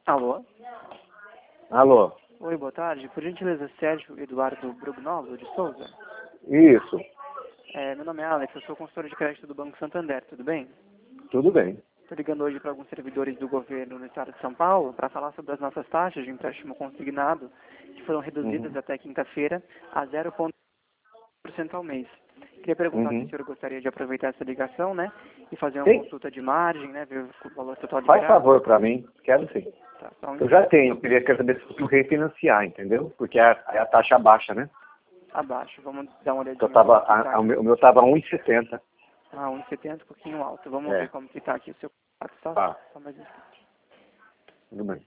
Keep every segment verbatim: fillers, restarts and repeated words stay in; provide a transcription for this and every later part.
Alô? Alô? Oi, boa tarde. Por gentileza, Sérgio Eduardo Brugnolo de Souza? Isso. É, meu nome é Alex, eu sou consultor de crédito do Banco Santander, tudo bem? Tudo bem. Estou ligando hoje para alguns servidores do governo no estado de São Paulo para falar sobre as nossas taxas de empréstimo consignado, que foram reduzidas Uhum. até quinta-feira a zero vírgula cinco por cento ao mês. Queria perguntar se o Uhum. senhor gostaria de aproveitar essa ligação, né, e fazer uma Sim. consulta de margem, né, ver o valor total Faz liberado. favor para mim. Quero sim. Tá, só um Eu já instante. tenho. Eu queria saber se eu refinanciar, entendeu? Porque a, a taxa baixa, né? Abaixo, vamos dar uma olhadinha Eu como tava, que a, tá a, o aqui. meu estava um e setenta. Ah, um e setenta, um pouquinho alto. Vamos ver É. como que tá aqui o seu contato, só, Tá. só mais um instante. Tudo bem.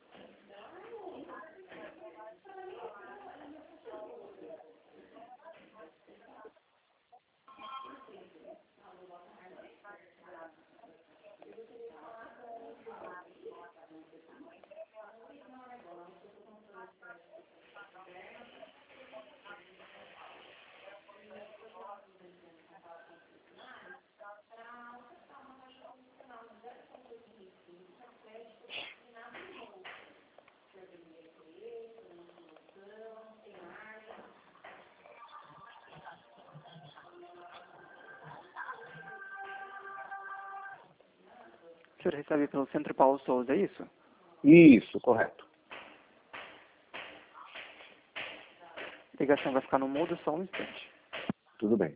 O senhor recebe pelo Centro Paulo Souza, é isso? Isso, correto. A ligação vai ficar no mudo, só um instante. Tudo bem.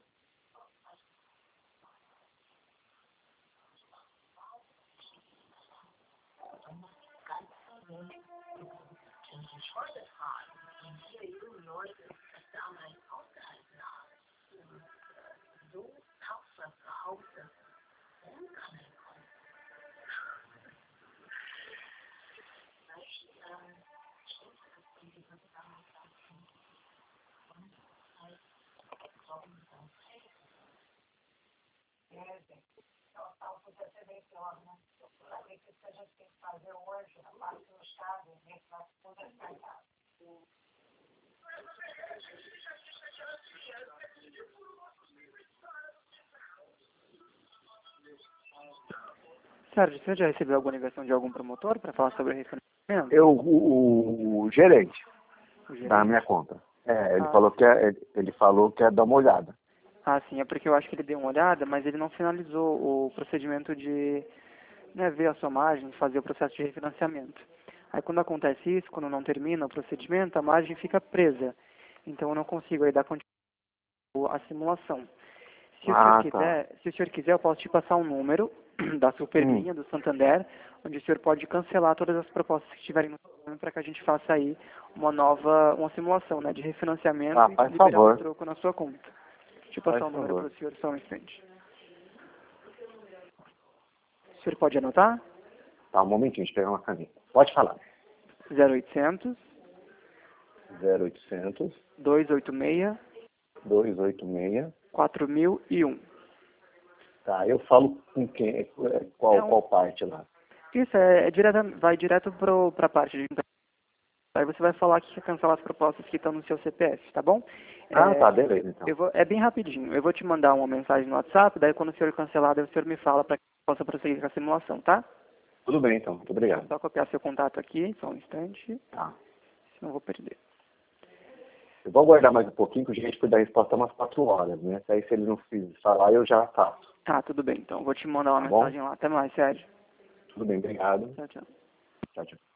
Sérgio, o senhor já recebeu alguma ligação de algum promotor para falar sobre refinanciamento? Eu, o, o gerente O da gerente? minha conta. É, ele Ah, falou que é, ele, ele falou que é dar uma olhada. ah, sim, é porque eu acho que ele deu uma olhada, mas ele não finalizou o procedimento de, né, ver a sua margem, fazer o processo de refinanciamento. Aí quando acontece isso, quando não termina o procedimento, a margem fica presa. Então eu não consigo aí dar continuidade à simulação. Se o senhor Ah, tá. quiser, se o senhor quiser, eu posso te passar um número da Hum. Superlinha do Santander, onde o senhor pode cancelar todas as propostas que estiverem no sistema para que a gente faça aí uma nova, uma simulação, né, de refinanciamento Ah, e faz liberar o favor. troco na sua conta. Deixa eu Faz passar o número para favor. o senhor só um instante. O senhor pode anotar? Tá, um momentinho, deixa eu pegar uma caneta. Pode falar. zero oitocentos, zero oitocentos, dois oito seis, dois oito seis. quatro mil e um. Tá, eu falo com quem? É, Qual, Então, qual parte lá? isso é, é direta, vai direto para a parte de... Aí você vai falar que quer cancelar as propostas que estão no seu C P F, tá bom? Ah, tá, É, beleza, então. eu vou, é bem rapidinho. Eu vou te mandar uma mensagem no WhatsApp, daí quando o senhor cancelar, daí o senhor me fala para que eu possa prosseguir com a simulação, tá? Tudo bem, então. Muito Vou obrigado. só copiar seu contato aqui, só um instante, Tá. senão eu vou perder. Eu vou aguardar mais um pouquinho, que o gente pode dar resposta umas quatro horas, né? Aí se ele não fiz falar, eu já faço. Tá, tudo bem. Então, eu vou te mandar uma Tá bom? mensagem lá. Até mais, Sérgio. Tudo bem, obrigado. Tchau, tchau. Tchau, tchau.